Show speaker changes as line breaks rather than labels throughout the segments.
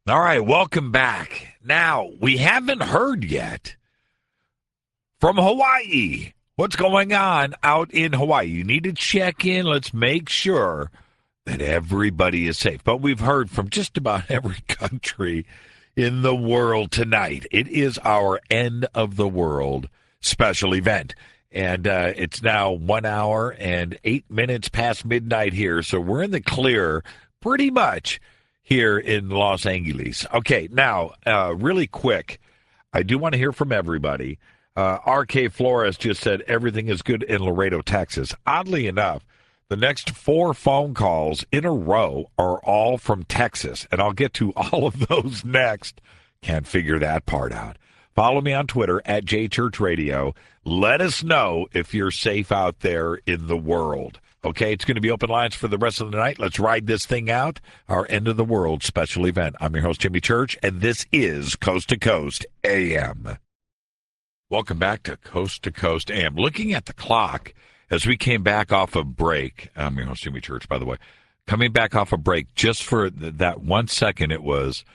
All right, welcome back. Now, we haven't heard yet from Hawaii. What's going on out in Hawaii? You need to check in. Let's make sure that everybody is safe. But we've heard from just about every country in the world tonight. It is our end of the world special event. And it's now 1 hour and 8 minutes past midnight here. So we're in the clear pretty much here in Los Angeles. Okay, now, really quick, I do want to hear from everybody. RK Flores just said everything is good in Laredo, Texas. Oddly enough, the next four phone calls in a row are all from Texas, and I'll get to all of those next. Can't figure that part out. Follow me on Twitter at JChurchRadio. Let us know if you're safe out there in the world. Okay, it's going to be open lines for the rest of the night. Let's ride this thing out. Our end of the world special event. I'm your host, Jimmy Church, and this is Coast to Coast AM. Welcome back to Coast AM. Looking at the clock as we came back off a break, I'm your host, Jimmy Church, by the way. Coming back off a break, just for that 1 second, it was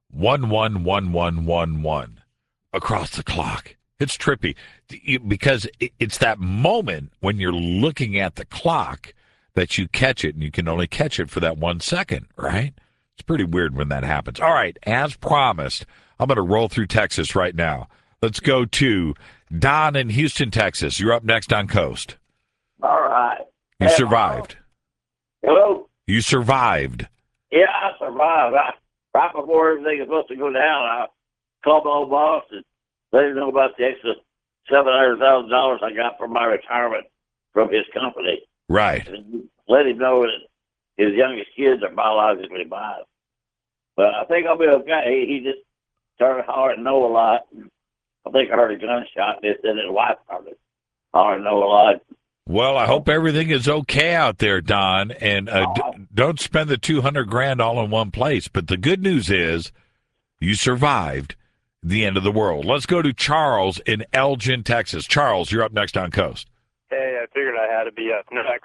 111111 across the clock. It's trippy because it's that moment when you're looking at the clock that you catch it, and you can only catch it for that 1 second, right? It's pretty weird when that happens. All right, as promised, I'm going to roll through Texas right now. Let's go to Don in Houston, Texas. You're up next on Coast.
All right.
You survived.
Hello?
You survived.
Yeah, I survived. Right before everything was supposed to go down, I called my old boss and let him know about the extra $700,000 I got from my retirement from his company.
Right.
And let him know that his youngest kids are biologically mine. But I think I'll be okay. He just started hollering no a lot. I think I heard a gunshot, and then his wife started hollering no a lot.
Well, I hope everything is okay out there, Don, and don't spend the $200,000 all in one place. But the good news is you survived the end of the world. Let's go to Charles in Elgin, Texas. Charles, you're up next on Coast.
Hey, I figured I had to be up next.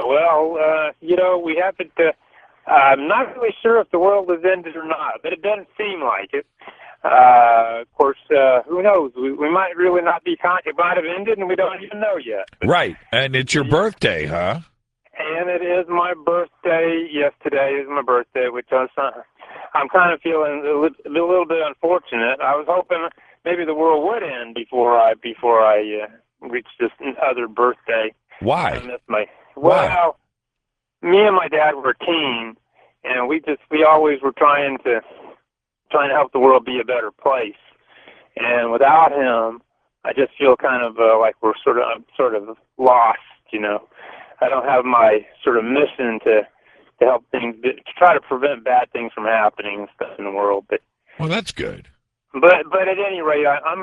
We happened to. I'm not really sure if the world has ended or not, but it doesn't seem like it. Of course, who knows? We might really not be. It might have ended, and we don't even know yet.
Right, and it's your birthday, huh?
And it is my birthday. Yes, today is my birthday, which I'm kind of feeling a little bit unfortunate. I was hoping maybe the world would end before I reach this other birthday.
Why?
I missed well, me and my dad were a team, and we always were trying to help the world be a better place. And without him, I just feel kind of like I'm sort of lost. I don't have my sort of mission to help things, to try to prevent bad things from happening and stuff in the world. But
well, that's good.
But at any rate, I'm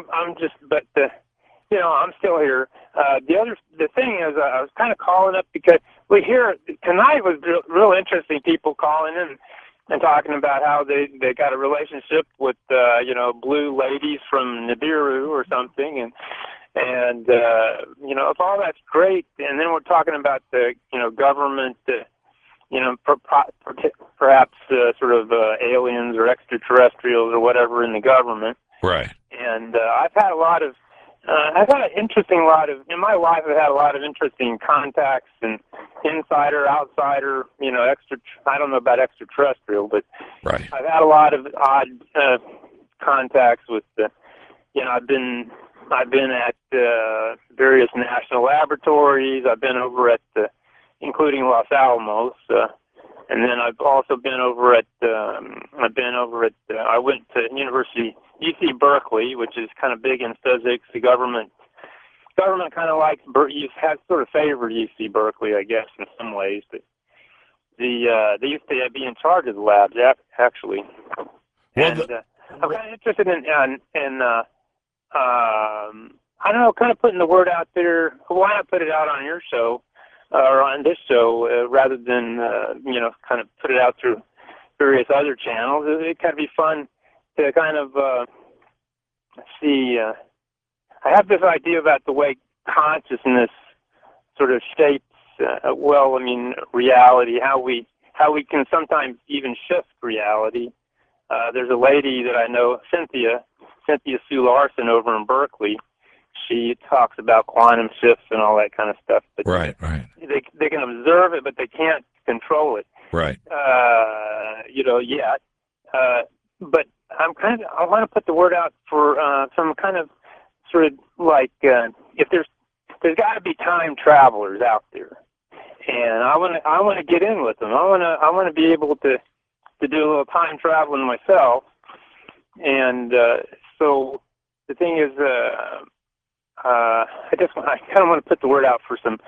still here. The thing is, I was kind of calling up because we hear tonight was real interesting. People calling in and talking about how they got a relationship with blue ladies from Nibiru or something, and if all that's great, and then we're talking about the government, perhaps sort of aliens or extraterrestrials or whatever in the government,
right?
And I've had in my life. I've had a lot of interesting contacts and insider, outsider, I don't know about extraterrestrial, but
right.
I've had a lot of odd contacts with I've been at various national laboratories. I've been over at including Los Alamos, and then I've also been over at I went to University UC Berkeley, which is kind of big in physics. The government kind of likes has sort of favored UC Berkeley, I guess, in some ways. But they used to be in charge of the labs, actually. And I'm kind of interested in I don't know, kind of putting the word out there. Why not put it out on your show or on this show rather than kind of put it out through various other channels? It kind of be fun to kind of see. I have this idea about the way consciousness sort of shapes, reality. How we can sometimes even shift reality. there's a lady that I know, Cynthia Sue Larson over in Berkeley. She talks about quantum shifts and all that kind of stuff. But
Right.
they can observe it, but they can't control it.
Right.
Yet. But I want to put the word out for some kind of sort of like if there's got to be time travelers out there, and I want to get in with them. I want to be able to do a little time traveling myself, and so the thing is, I kind of want to put the word out for some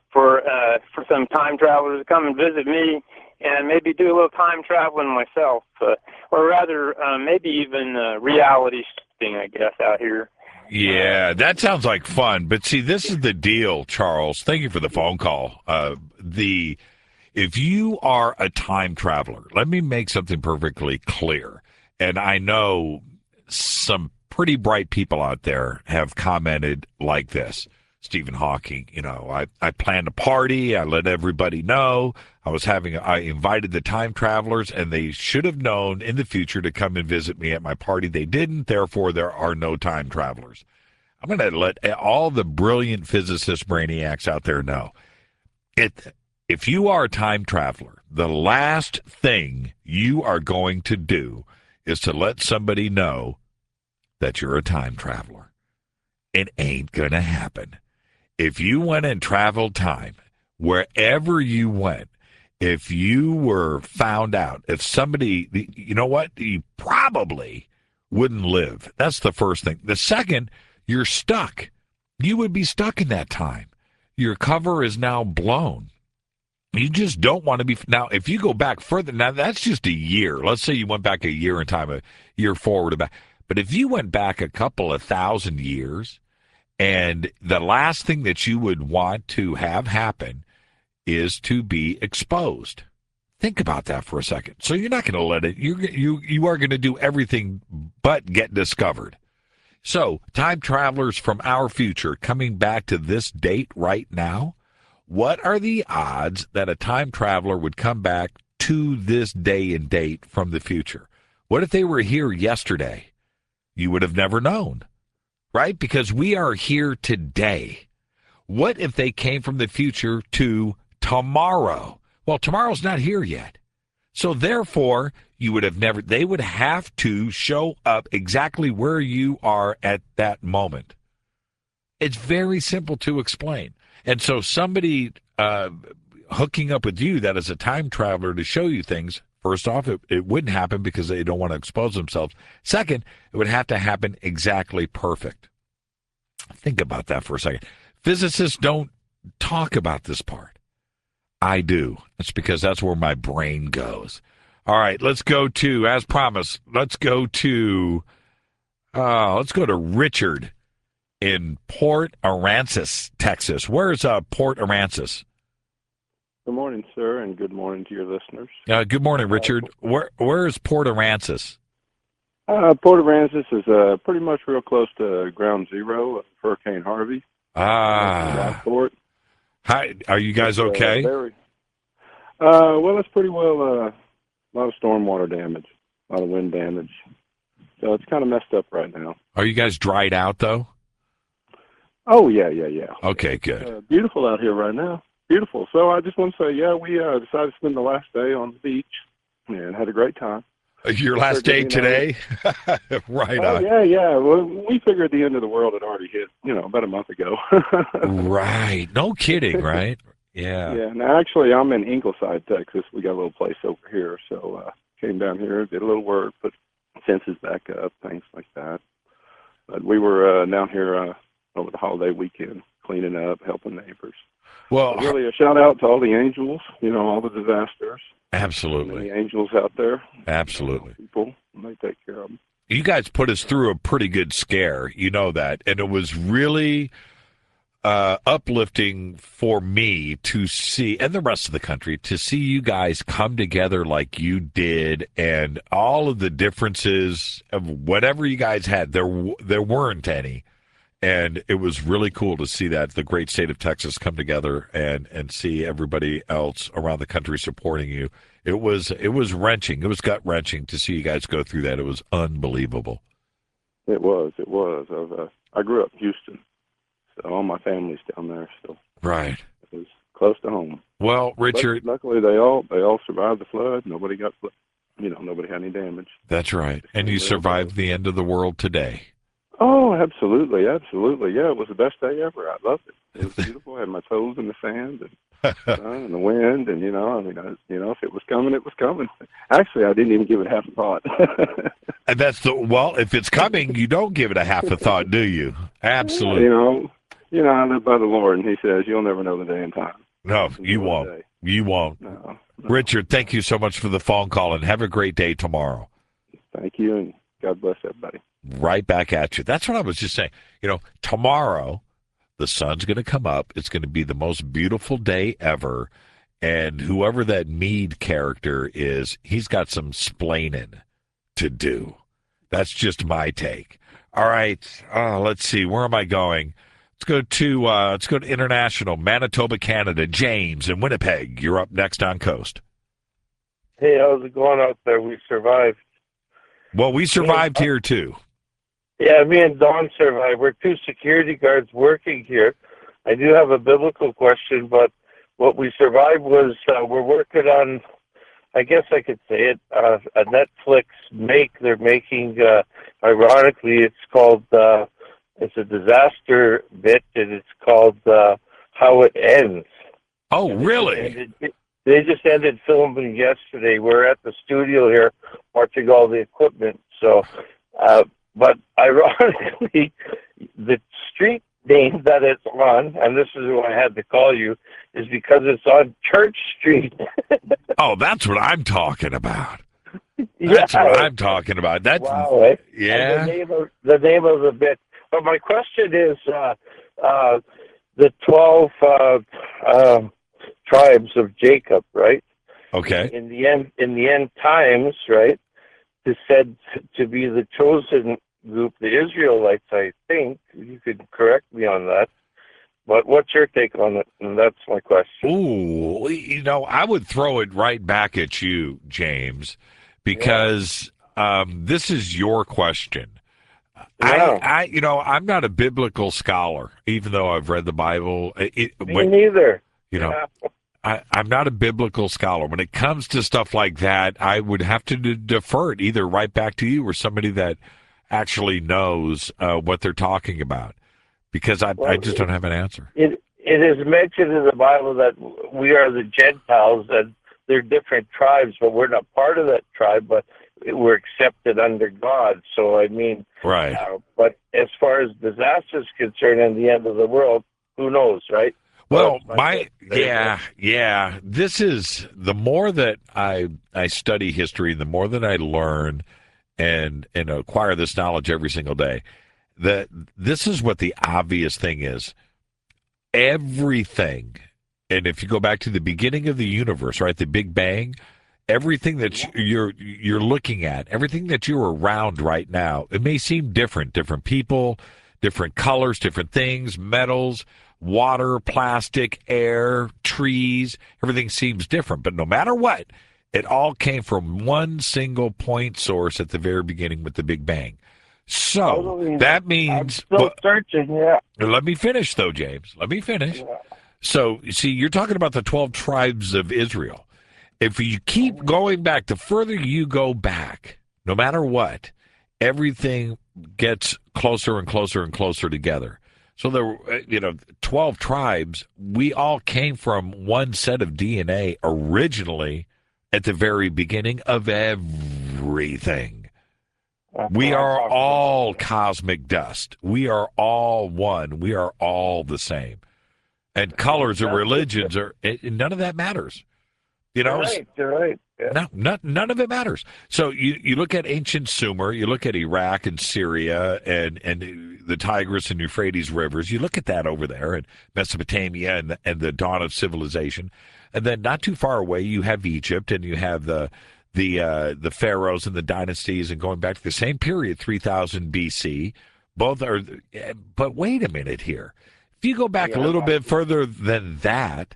time travelers to come and visit me, and maybe do a little time traveling myself, or rather, maybe even reality shifting, I guess, out here.
Yeah, that sounds like fun. But see, this is the deal, Charles. Thank you for the phone call. If you are a time traveler, let me make something perfectly clear. And I know some pretty bright people out there have commented like this. Stephen Hawking, I planned a party. I let everybody know. I invited the time travelers, and they should have known in the future to come and visit me at my party. They didn't. Therefore, there are no time travelers. I'm going to let all the brilliant physicist brainiacs out there know. If you are a time traveler, the last thing you are going to do is to let somebody know that you're a time traveler. It ain't going to happen. If you went and traveled time, wherever you went, if you were found out, if somebody, you know what, you probably wouldn't live. That's the first thing. The second, you're stuck. You would be stuck in that time. Your cover is now blown. You just don't want to be. Now, if you go back further, now that's just a year. Let's say you went back a year in time, a year forward or back. But if you went back a couple of thousand years, and the last thing that you would want to have happen is to be exposed. Think about that for a second. So you're not going to let it. You are going to do everything but get discovered. So time travelers from our future coming back to this date right now, what are the odds that a time traveler would come back to this day and date from the future? What if they were here yesterday? You would have never known. Right? Because we are here today. What if they came from the future to tomorrow? Well, tomorrow's not here yet. So therefore, they would have to show up exactly where you are at that moment. It's very simple to explain. And so somebody hooking up with you that is a time traveler to show you things, first off, it wouldn't happen because they don't want to expose themselves. Second, it would have to happen exactly perfect. Think about that for a second. Physicists don't talk about this part. I do. That's because that's where my brain goes. All right, let's go to, as promised, let's go to Richard in Port Aransas, Texas. Where's Port Aransas?
Good morning, sir, and good morning to your listeners.
Good morning, Richard. Where is Port Aransas?
Port Aransas is pretty much real close to ground zero of Hurricane Harvey.
Port. Hi, are you guys okay?
Well, it's pretty well a lot of stormwater damage, a lot of wind damage. So it's kind of messed up right now.
Are you guys dried out, though?
Oh, yeah.
Okay, good.
Beautiful out here right now. Beautiful. So I just want to say, we decided to spend the last day on the beach and had a great time.
Your last day today? Right on.
Yeah. Well, we figured the end of the world had already hit, about a month ago.
Right. No kidding, right? Yeah.
Yeah. Now, actually, I'm in Ingleside, Texas. We got a little place over here. So came down here, did a little work, put fences back up, things like that. But we were down here over the holiday weekend, cleaning up, helping neighbors.
Well,
so really a shout out to all the angels, all the disasters.
Absolutely.
The angels out there.
Absolutely.
People, they take care of them.
You guys put us through a pretty good scare. You know that. And it was really uplifting for me to see, and the rest of the country, to see you guys come together like you did, and all of the differences of whatever you guys had. There weren't any. And it was really cool to see that the great state of Texas come together and see everybody else around the country supporting you. it was wrenching. It was gut wrenching to see you guys go through that. It was unbelievable.
It was. I grew up in Houston, so all my family's down there. So
Right.
it was close to home.
Well, Richard,
But luckily they all survived the flood. Nobody got, nobody had any damage.
that's right. And you survived the end of the world today.
Oh, absolutely, absolutely. Yeah, it was the best day ever. I loved it. It was beautiful. I had my toes in the sand and the sun and the wind, and if it was coming, it was coming. Actually, I didn't even give it half a thought.
And that's if it's coming, you don't give it a half a thought, do you? Absolutely.
I live by the Lord, and He says you'll never know the day and time.
No, you won't.
Day.
You won't.
No.
Richard, thank you so much for the phone call, and have a great day tomorrow.
Thank you, and God bless everybody.
Right back at you. That's what I was just saying. Tomorrow, the sun's going to come up. It's going to be the most beautiful day ever. And whoever that Meade character is, he's got some splaining to do. That's just my take. All right. Let's see. Where am I going? Let's go to international, Manitoba, Canada. James in Winnipeg. You're up next on Coast.
Hey, how's it going out there? We survived.
Well, we survived here too.
Yeah, me and Don survived. We're two security guards working here. I do have a biblical question, but what we survived was we're working on, I guess I could say it, a Netflix make. They're making, ironically, it's called, it's a disaster bit, and it's called How It Ends.
Oh, really?
They just ended filming yesterday. We're at the studio here watching all the equipment. So, but ironically, the street name that it's on, and this is who I had to call you, is because it's on Church Street.
Oh, that's what I'm talking about.
Yeah.
That's what I'm talking about. That's
Wow, eh?
yeah.
And the name of the bit. But my question is, the 12 tribes of Jacob, right?
Okay.
In the end times, right? Is said to be the chosen group, the Israelites. I think you could correct me on that. But what's your take on it? And that's my question.
Ooh, I would throw it right back at you, James, because this is your question.
Yeah.
I'm not a biblical scholar, even though I've read the Bible.
Me neither.
I'm not a biblical scholar. When it comes to stuff like that, I would have to defer it either right back to you or somebody that actually knows what they're talking about, because I just don't have an answer.
It is mentioned in the Bible that we are the Gentiles, and they're different tribes, but we're not part of that tribe, but we're accepted under God. So, I mean,
right.
But as far as disaster is concerned and the end of the world, who knows, right?
Well, this is the more that I study history, the more that I learn and acquire this knowledge every single day, that this is what the obvious thing is. Everything, and if you go back to the beginning of the universe, right, the Big Bang, everything that you're looking at, everything that you're around right now, it may seem different people, different colors, different things, metals, water, plastic, air, trees, everything seems different. But no matter what, it all came from one single point source at the very beginning with the Big Bang. So that means...
I'm still searching, yeah.
Let me finish, though, James. Let me finish. Yeah. So, you see, you're talking about the 12 tribes of Israel. If you keep going back, the further you go back, no matter what, everything gets closer and closer and closer together. So there were, 12 tribes. We all came from one set of DNA originally at the very beginning of everything. We are all cosmic dust. We are all one. We are all the same. And colors or religions none of that matters.
You're right. Yeah.
No, none of it matters. So you look at ancient Sumer, you look at Iraq and Syria and the Tigris and Euphrates rivers. You look at that over there in Mesopotamia and the dawn of civilization. And then not too far away, you have Egypt and you have the pharaohs and the dynasties, and going back to the same period, 3000 BC. Both are, but wait a minute here. If you go back a little bit further than that,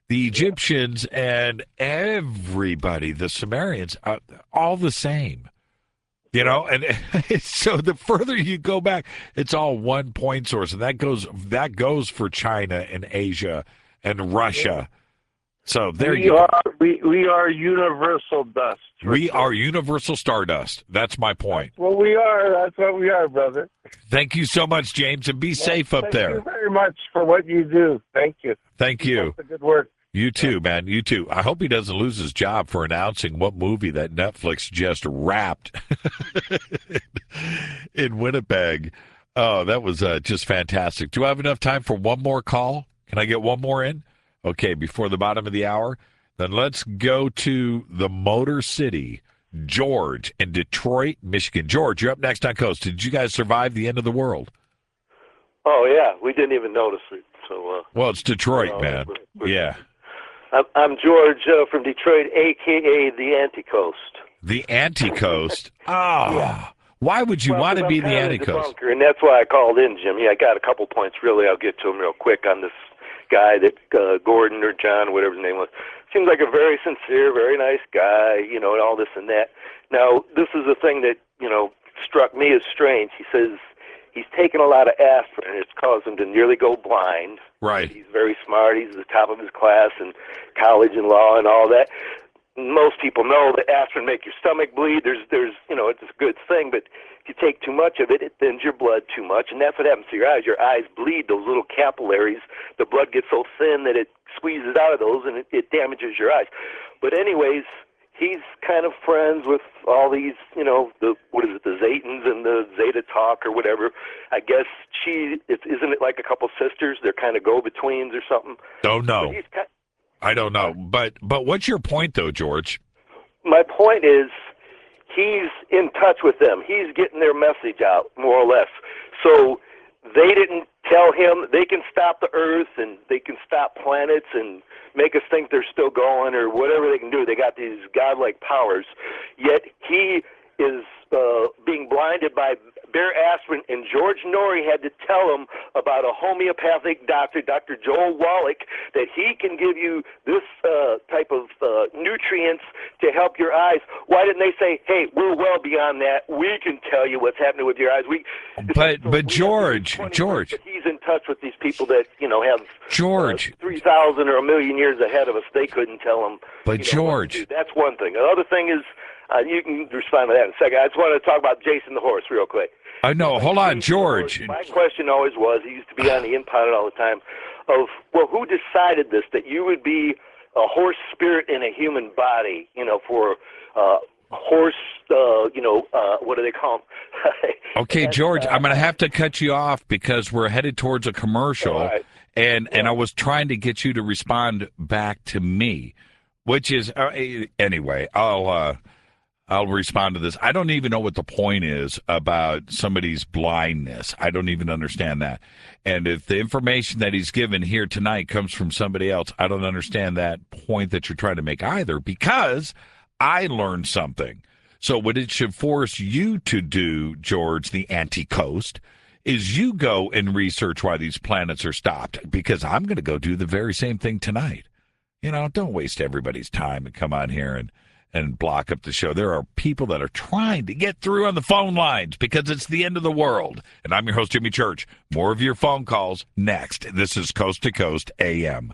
The Egyptians and everybody, the Sumerians, are all the same. You know, and so the further you go back, it's all one point source, and that goes for China and Asia and Russia. So there you go.
We are universal dust.
We are universal stardust. That's my point.
Well, we are. That's what we are, brother.
Thank you so much, James, and be safe up there.
Thank you very much for what you do. Thank you.
Thank you.
That's good work.
You too, man. You too. I hope he doesn't lose his job for announcing what movie that Netflix just wrapped in Winnipeg. Oh, that was just fantastic. Do I have enough time for one more call? Can I get one more in? Okay, before the bottom of the hour. Then let's go to the Motor City, George in Detroit, Michigan. George, you're up next on Coast. Did you guys survive the end of the world?
Oh, yeah. We didn't even notice it. So,
well, it's Detroit, man. Yeah.
I'm George from Detroit, a.k.a. the Anti-Coast.
The Anti-Coast? Yeah. Why would you want to be the Anti-Coast?
And that's why I called in, Jimmy. I got a couple points, really. I'll get to them real quick on this guy that Gordon or John, whatever his name was. Seems like a very sincere, very nice guy, you know, and all this and that. Now, this is the thing that, you know, struck me as strange. He says he's taken a lot of aspirin, and it's caused him to nearly go blind.
Right.
He's very smart. He's at the top of his class in college and law and all that. Most people know that aspirin make your stomach bleed. There's, you know, it's a good thing, but if you take too much of it, it thins your blood too much, and that's what happens to your eyes. Your eyes bleed, those little capillaries. The blood gets so thin that it squeezes out of those, and it damages your eyes. But anyways, he's kind of friends with all these, you know, the Zaytons and the Zeta Talk or whatever. I guess isn't it like a couple sisters? They're kind of go-betweens or something.
Don't know. I don't know. But what's your point, though, George?
My point is he's in touch with them. He's getting their message out, more or less. So they didn't tell him they can stop the Earth and they can stop planets and make us think they're still going or whatever they can do. They got these godlike powers. Yet he is being blinded by bare aspirin, and George Norrie had to tell him about a homeopathic doctor, Dr. Joel Wallach, that he can give you this type of nutrients to help your eyes. Why didn't they say, hey, we're well beyond that. We can tell you what's happening with your eyes.
But George,
he's in touch with these people that, you know, have
George
3,000 or a million years ahead of us. They couldn't tell him.
But George,
that's one thing. The other thing is, you can respond to that in a second. I just want to talk about Jason the horse real quick.
I know. Hold on, George.
My question always was, he used to be on the Impounded all the time, who decided this, that you would be a horse spirit in a human body, you know, for horse, what do they call them?
Okay, George, I'm going to have to cut you off because we're headed towards a commercial,
right.
and I was trying to get you to respond back to me, which is, anyway, I'll respond to this. I don't even know what the point is about somebody's blindness. I don't even understand that. And if the information that he's given here tonight comes from somebody else, I don't understand that point that you're trying to make either, because I learned something. So what it should force you to do, George, the Anti-Coast, is you go and research why these planets are stopped, because I'm going to go do the very same thing tonight. You know, don't waste everybody's time and come on here and block up the show. There are people that are trying to get through on the phone lines because it's the end of the world. And I'm your host, Jimmy Church. More of your phone calls next. This is Coast to Coast AM.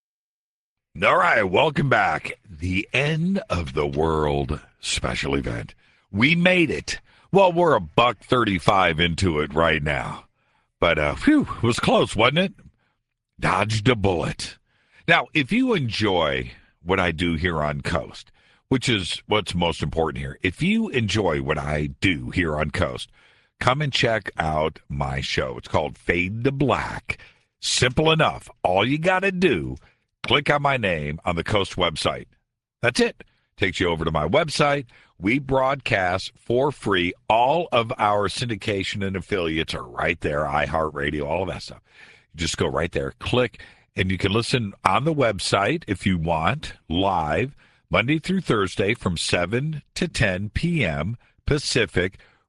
All right, welcome back. The end of the world special event. We made it. Well, we're $1:35 into it right now. But, it was close, wasn't it? Dodged a bullet. Now, if you enjoy what I do here on Coast, which is what's most important here. If you enjoy what I do here on Coast, come and check out my show. It's called Fade to Black. Simple enough. All you got to do, click on my name on the Coast website. That's it. Takes you over to my website. We broadcast for free. All of our syndication and affiliates are right there, iHeartRadio, all of that stuff. You just go right there, click, and you can listen on the website if you want, live, Monday through Thursday from 7 to 10 p.m. Pacific,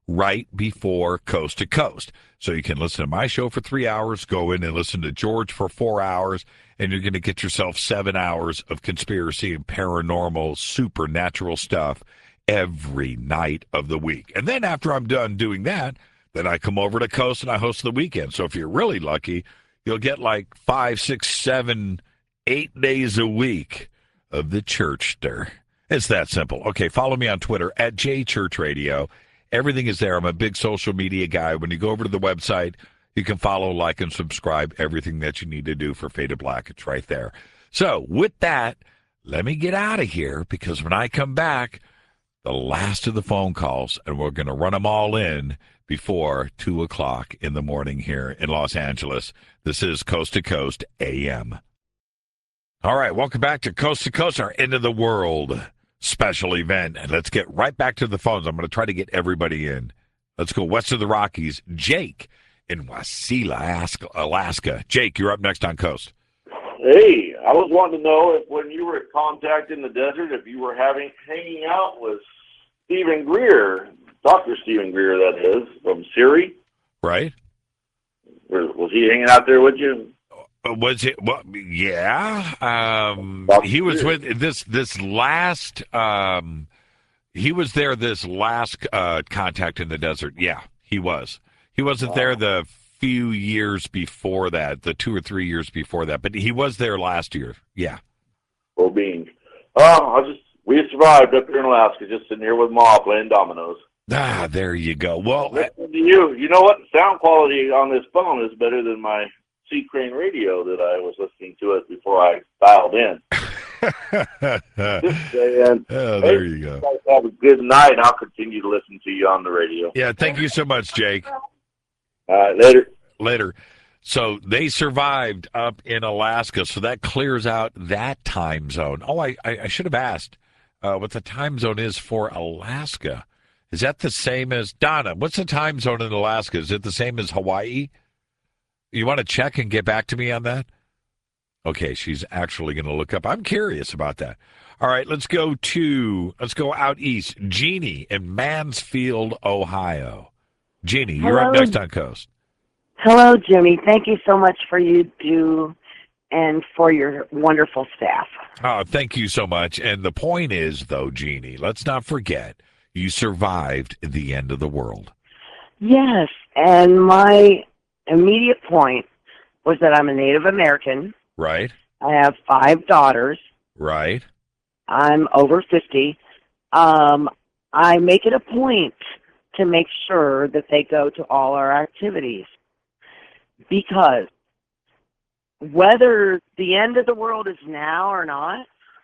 right before Coast to Coast. So you can listen to my show for 3 hours, go in and listen to George for 4 hours, and you're going to get yourself 7 hours of conspiracy and paranormal, supernatural stuff every night of the week. And then after I'm done doing that, then I come over to Coast and I host the weekend. So if you're really lucky, you'll get like 5, 6, 7, 8 days a week of the Churchster. It's that simple. Okay, follow me on Twitter at JChurchRadio. Everything is there. I'm a big social media guy. When you go over to the website, you can follow, like, and subscribe. Everything that you need to do for Faded Black, it's right there. So with that, let me get out of here, because when I come back, the last of the phone calls, and we're going to run them all in before 2 o'clock in the morning here in Los Angeles. This is Coast to Coast AM. All right, welcome back to Coast, our End of the World special event. And let's get right back to the phones. I'm going to try to get everybody in. Let's go west of the Rockies. Jake in Wasilla, Alaska. Jake, you're up next on Coast.
Hey, I was wanting to know if when you were at Contact in the Desert, if you were hanging out with Stephen Greer, Dr. Stephen Greer, that is, from Siri.
Right.
Was he hanging out there with you?
Was it? Well, yeah. He was with this last. He was there this last Contact in the Desert. Yeah, he was. He wasn't there the few years before that, the 2 or 3 years before that, but he was there last year. Yeah.
Well, being, we survived up here in Alaska, just sitting here with Ma playing dominoes.
Ah, there you go. Well,
listening to you know what? The sound quality on this phone is better than my C Crane radio that I was listening to it before I dialed in. Just saying.
Oh, there you go.
You guys have a good night. I'll continue to listen to you on the radio.
Yeah, thank you so much, Jake.
All right, later.
Later. So they survived up in Alaska, so that clears out that time zone. Oh, I should have asked what the time zone is for Alaska. Is that the same as, Donna, what's the time zone in Alaska? Is it the same as Hawaii? You want to check and get back to me on that? Okay, she's actually going to look up. I'm curious about that. All right, let's go out east. Jeannie in Mansfield, Ohio. Jeannie, you're up next on Coast.
Hello, Jimmy. Thank you so much for you do and for your wonderful staff.
Oh, thank you so much. And the point is, though, Jeannie, let's not forget, you survived the end of the world.
Yes, and my immediate point was that I'm a Native American.
Right.
I have 5 daughters.
Right.
I'm over 50. I make it a point to make sure that they go to all our activities, because whether the end of the world is now or not,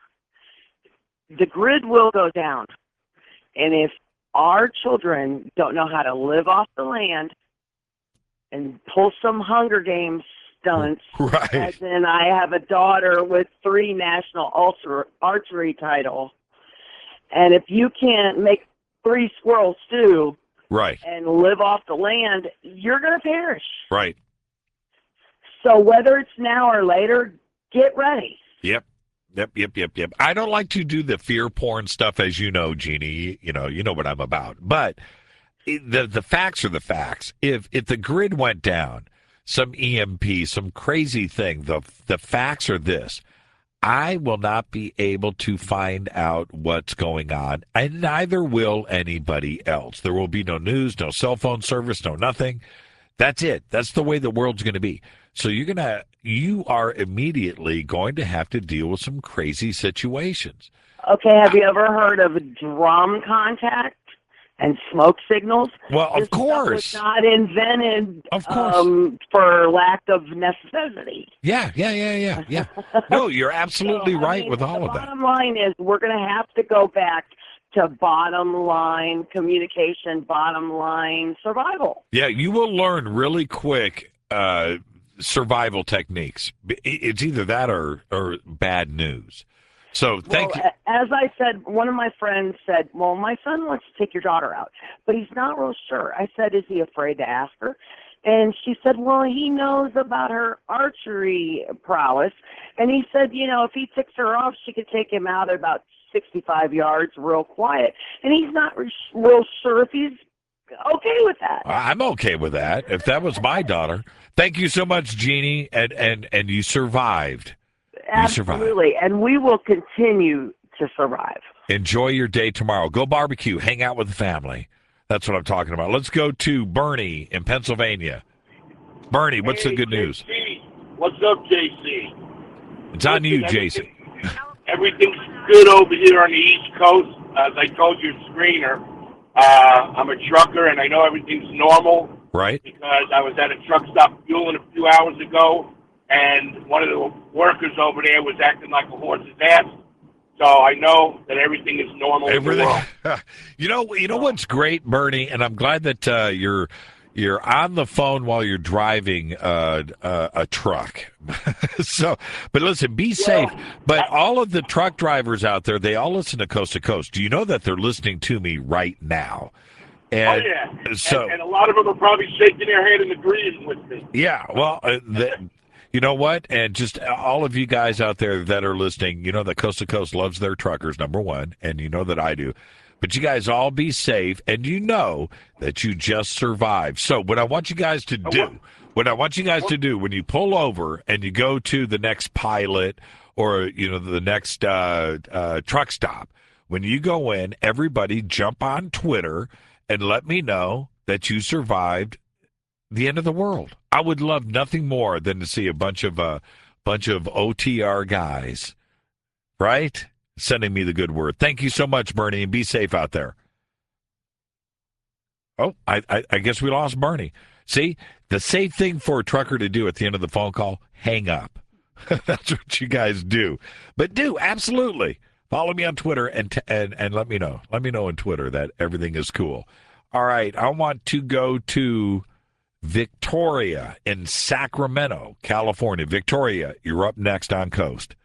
the grid will go down. And if our children don't know how to live off the land and pull some Hunger Games stunts,
right.
As in I have a daughter with 3 national archery titles, and if you can't make 3 squirrels stew,
right,
and live off the land, you're going to perish.
Right.
So whether it's now or later, get ready.
Yep. I don't like to do the fear porn stuff, as you know, Jeannie. You know what I'm about. But the facts are the facts. If the grid went down, some EMP, some crazy thing, the facts are this. I will not be able to find out what's going on, and neither will anybody else. There will be no news, no cell phone service, no nothing. That's it. That's the way the world's going to be. So you are immediately going to have to deal with some crazy situations.
Okay, have you ever heard of drum contact and smoke signals?
Well, of course.
Stuff was not invented,
of course,
for lack of necessity.
Yeah. No, you're absolutely right with all of that.
The bottom line is we're going to have to go back to bottom line communication, bottom line survival.
Yeah, you will learn really quick survival techniques. It's either that or bad news. So thank you.
As I said, one of my friends said, well, my son wants to take your daughter out, but he's not real sure. I said, is he afraid to ask her? And she said, well, he knows about her archery prowess. And he said, if he ticks her off, she could take him out at about 65 yards real quiet. And he's not real sure if he's okay with that.
I'm okay with that. If that was my daughter. Thank you so much, Jeannie, and you survived. You survived.
Absolutely, and we will continue to survive.
Enjoy your day tomorrow. Go barbecue. Hang out with the family. That's what I'm talking about. Let's go to Bernie in Pennsylvania. Bernie, what's the good news?
JC. What's up, JC?
It's on you, Jason.
Everything's good over here on the East Coast. As I told your screener, I'm a trucker, and I know everything's normal.
Right.
Because I was at a truck stop fueling a few hours ago, and one of the workers over there was acting like a horse's ass. So I know that everything is normal in the world.
You know what's great, Bernie, and I'm glad that you're on the phone while you're driving a truck. So, but listen, be safe. But all of the truck drivers out there, they all listen to Coast to Coast. Do you know that they're listening to me right now? And
oh yeah,
so
and a lot of them are probably shaking their head and agreeing with me.
Yeah, well, you know what? And just all of you guys out there that are listening, you know that Coast to Coast loves their truckers, number one, and you know that I do. But you guys all be safe, and you know that you just survived. So what I want you guys to do, when you pull over and you go to the next Pilot or, the next truck stop, when you go in, everybody jump on Twitter and let me know that you survived the end of the world. I would love nothing more than to see a bunch of OTR guys, right? Sending me the good word. Thank you so much, Bernie, and be safe out there. Oh, I guess we lost Bernie. See, the safe thing for a trucker to do at the end of the phone call, hang up. That's what you guys do. But absolutely. Follow me on Twitter and let me know. Let me know on Twitter that everything is cool. All right, I want to go to Victoria in Sacramento, California. Victoria, you're up next on Coast.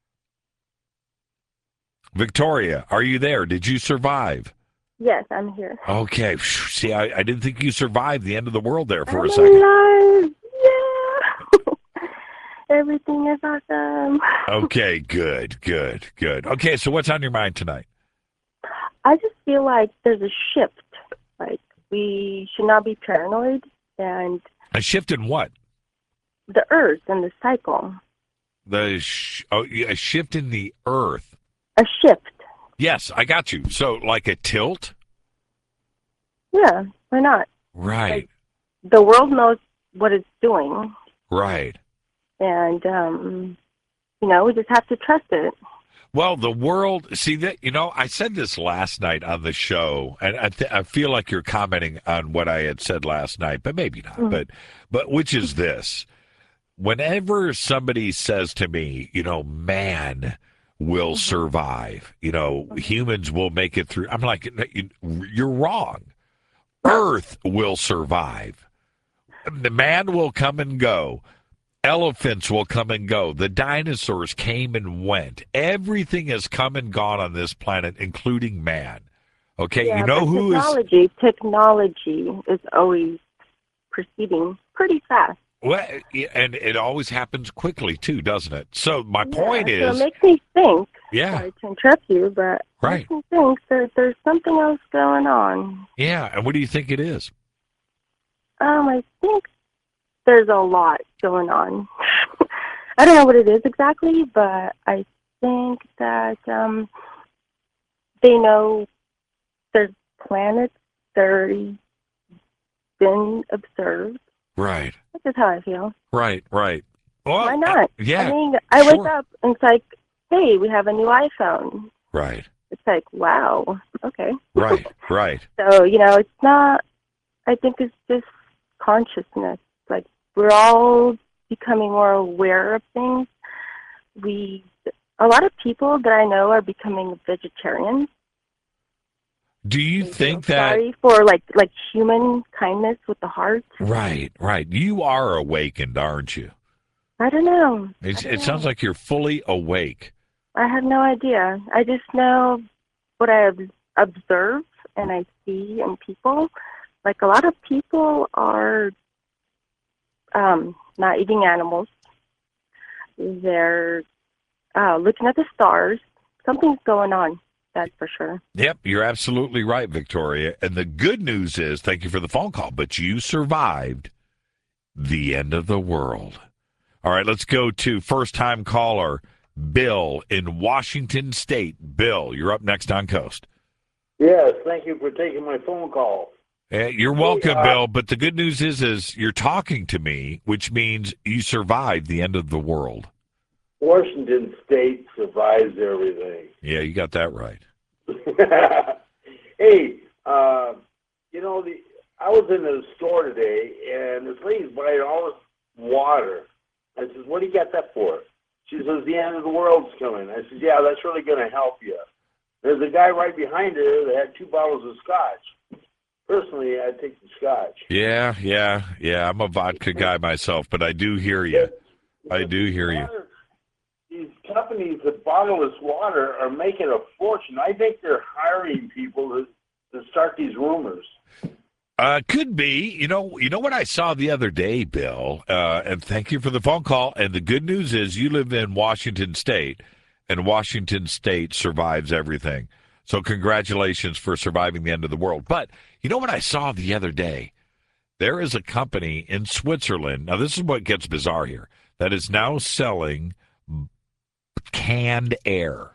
Victoria, are you there? Did you survive?
Yes, I'm here.
Okay. See, I didn't think you survived the end of the world there for
I'm
a second.
alive. Yeah. Everything is awesome.
Okay, good. Okay, so what's on your mind tonight?
I just feel like there's a shift. Like, we should not be paranoid. And
A shift in what?
the earth and the cycle.
A shift in the earth.
A shift.
Yes, I got you. So, like a tilt?
Yeah, why not?
Right.
Like, the world knows what it's doing.
Right.
And, we just have to trust it.
Well, the world, see that, I said this last night on the show, and I feel like you're commenting on what I had said last night, but maybe not.
Mm.
But which is this? Whenever somebody says to me, man will survive, humans will make it through, I'm like, you're wrong. Earth will survive. The man will come and go. Elephants will come and go. The dinosaurs came and went. Everything has come and gone on this planet, including man. Okay,
Yeah,
who is...
Technology is always proceeding pretty fast.
Well, and it always happens quickly, too, doesn't it? So my point is...
So it makes me think,
yeah,
sorry to interrupt you, but
right.
it makes me think there's something else going on.
Yeah, and what do you think it is?
I think there's a lot going on. I don't know what it is exactly, but I think that they know there's planets that already been observed.
Right.
That's just how I feel.
Right. Well,
why not?
Yeah.
I mean, I wake
sure.
up and it's like, hey, we have a new iPhone.
Right.
It's like, wow, okay.
Right.
So, it's not, I think it's just consciousness. Like, we're all becoming more aware of things. A lot of people that I know are becoming vegetarians.
Do you think that...
Sorry for, like human kindness with the heart.
Right. You are awakened, aren't you?
I don't know.
It sounds like you're fully awake.
I have no idea. I just know what I observe and I see in people. Like, a lot of people are not eating animals. They're looking at the stars. Something's going on. That's for sure.
Yep, you're absolutely right, Victoria. And the good news is, thank you for the phone call, but you survived the end of the world. All right, let's go to first-time caller Bill in Washington State. Bill, you're up next on Coast.
Yes, thank you for taking my phone call.
You're welcome, Bill. But the good news is you're talking to me, which means you survived the end of the world.
Washington State survives everything.
Yeah, you got that right.
Hey, you know, I was in the store today, and this lady's buying all this water. I says, what do you got that for? She says, the end of the world's coming. I said, yeah, that's really going to help you. There's a guy right behind her that had 2 bottles of scotch. Personally, I'd take the scotch.
Yeah. I'm a vodka guy myself, but I do hear you.
These companies that bottle this water are making a fortune. I think they're hiring people to start these rumors.
Could be. You know what I saw the other day, Bill, and thank you for the phone call. And the good news is you live in Washington State, and Washington State survives everything. So congratulations for surviving the end of the world. But you know what I saw the other day? There is a company in Switzerland. Now, this is what gets bizarre here. That is now selling canned air.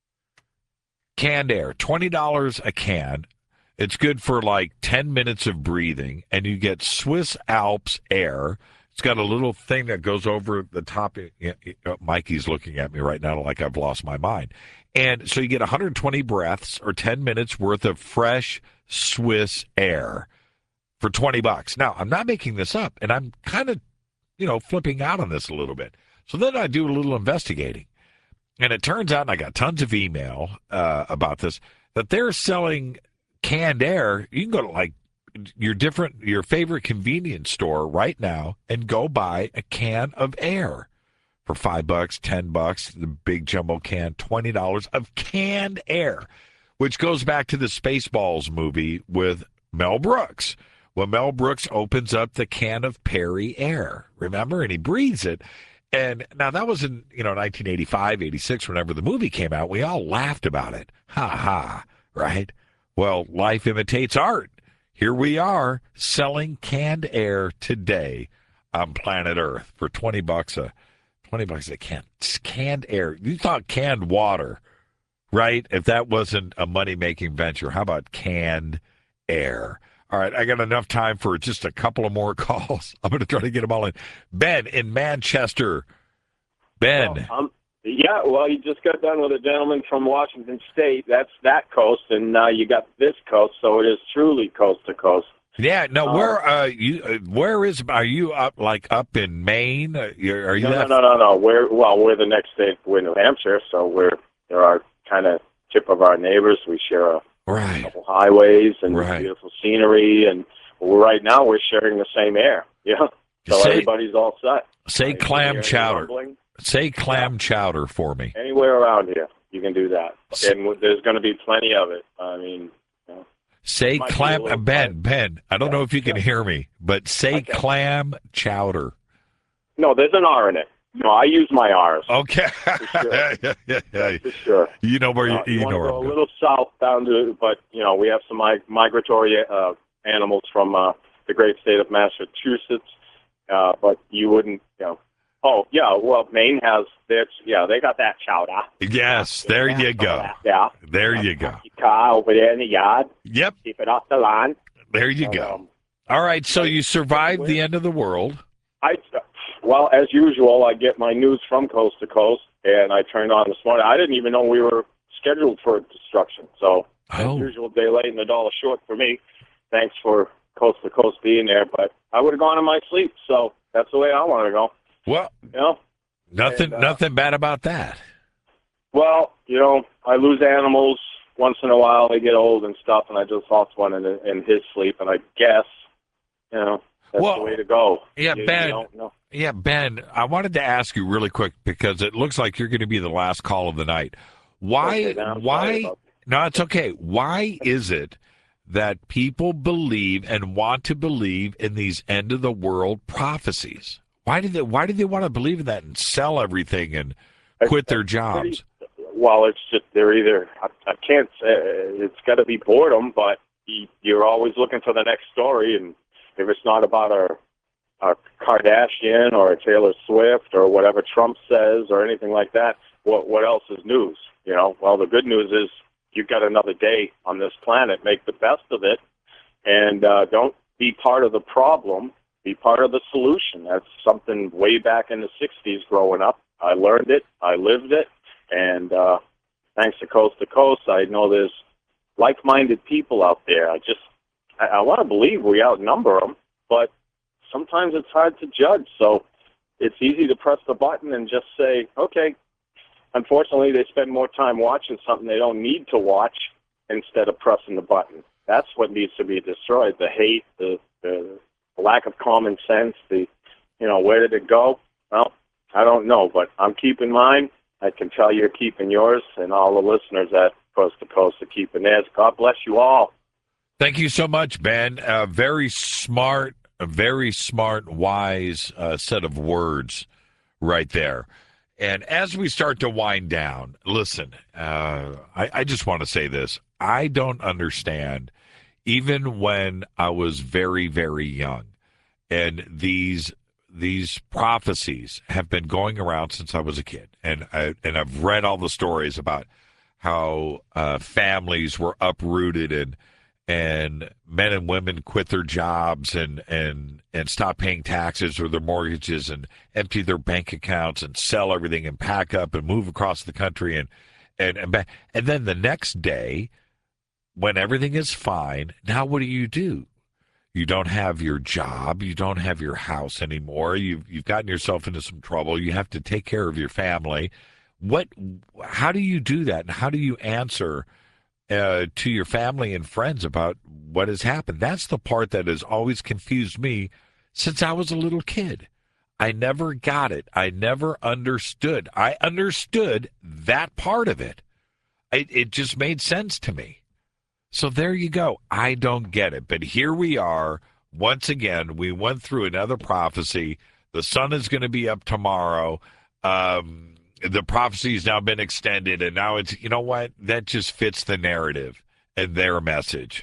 Canned air, $20 a can. It's good for like 10 minutes of breathing, and you get Swiss Alps air. It's got a little thing that goes over the top. Mikey's looking at me right now like I've lost my mind. And so you get 120 breaths or 10 minutes worth of fresh Swiss air for $20. Now, I'm not making this up, and I'm kind of, flipping out on this a little bit. So then I do a little investigating. And it turns out, and I got tons of email about this, that they're selling canned air. You can go to like your favorite convenience store right now and go buy a can of air for $5, $10, the big jumbo can, $20 of canned air, which goes back to the Spaceballs movie with Mel Brooks. When Mel Brooks opens up the can of Perry air, remember? And he breathes it. And now that was in, 1985, 86, whenever the movie came out. We all laughed about it. Ha ha, right? Well, life imitates art. Here we are selling canned air today on planet Earth for $20 a can. Canned air. You thought canned water, right? If that wasn't a money-making venture, how about canned air? All right, I got enough time for just a couple of more calls. I'm going to try to get them all in. Ben in Manchester. Ben.
Well, you just got done with a gentleman from Washington State. That's that coast, and now you got this coast, so it is truly coast to coast.
Yeah. No. Are you up in Maine? Are you?
No. We're the next state. We're New Hampshire, so there are kind of tip of our neighbors. We share a couple highways and beautiful scenery, and right now we're sharing the same air. Yeah. So everybody's all set.
Say clam chowder. Say clam chowder for me.
Anywhere around here, you can do that, and there's going to be plenty of it. I mean,
say clam. Ben. I don't know if you can hear me, but say clam chowder.
No, there's an R in it. No, I use my R's.
Okay.
For sure.
Yeah.
For sure.
You know where you know where
I'm going. A little south down to, but we have some migratory animals from the great state of Massachusetts, but you wouldn't, Oh, yeah, well, Maine has they got that chowder.
Yes, there you go.
Yeah.
There you go.
Car over there in the yard.
Yep.
Keep it off the lawn.
There you go. All right, so you survived the end of the world.
Well, as usual, I get my news from coast to coast, and I turned on this morning. I didn't even know we were scheduled for destruction. So, as usual, day late and a dollar short for me. Thanks for coast to coast being there, but I would have gone in my sleep, so that's the way I want to go.
Well, nothing bad about that.
Well, I lose animals once in a while. They get old and stuff, and I just lost one in his sleep, and I guess, that's the way to go.
Yeah, Ben, I wanted to ask you really quick because it looks like you're going to be the last call of the night. Why? No, it's okay. Why is it that people believe and want to believe in these end-of-the-world prophecies? Why do they want to believe in that and sell everything and quit their jobs?
well, it's just they're either I can't say it's got to be boredom, but you're always looking for the next story, and if it's not about a Kardashian or a Taylor Swift or whatever Trump says or anything like that, what else is news? You know, well, the good news is you've got another day on this planet. Make the best of it, and don't be part of the problem. Be part of the solution. That's something way back in the 60s growing up. I learned it. I lived it. And thanks to Coast, I know there's like-minded people out there. I want to believe we outnumber them, but sometimes it's hard to judge. So it's easy to press the button and just say, okay, unfortunately they spend more time watching something they don't need to watch instead of pressing the button. That's what needs to be destroyed. The hate, the lack of common sense, where did it go? Well, I don't know, but I'm keeping mine. I can tell you're keeping yours, and all the listeners at Coast to Coast are keeping theirs. God bless you all.
Thank you so much, Ben. Very smart, wise set of words right there. And as we start to wind down, listen, I just want to say this. I don't understand, even when I was very, very young, and these prophecies have been going around since I was a kid, and I've read all the stories about how families were uprooted and men and women quit their jobs and stop paying taxes or their mortgages and empty their bank accounts and sell everything and pack up and move across the country and then the next day, when everything is fine, now what do? You don't have your job. You don't have your house anymore. You've gotten yourself into some trouble. You have to take care of your family. How do you do that? And how do you answer to your family and friends about what has happened? That's the part that has always confused me since I was a little kid. I never got it. I never understood. I understood that part of it. It just made sense to me. So there you go. I don't get it. But here we are. Once again, we went through another prophecy. The sun is going to be up tomorrow. The prophecy has now been extended, and now it's, you know what? That just fits the narrative and their message.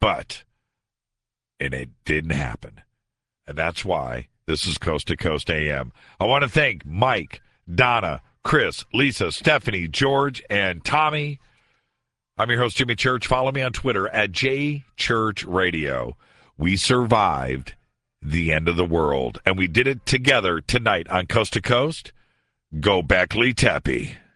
And it didn't happen. And that's why this is Coast to Coast AM. I want to thank Mike, Donna, Chris, Lisa, Stephanie, George, and Tommy. I'm your host, Jimmy Church. Follow me on Twitter at JChurchRadio. We survived the end of the world, and we did it together tonight on Coast to Coast. Go Beckley Tepe.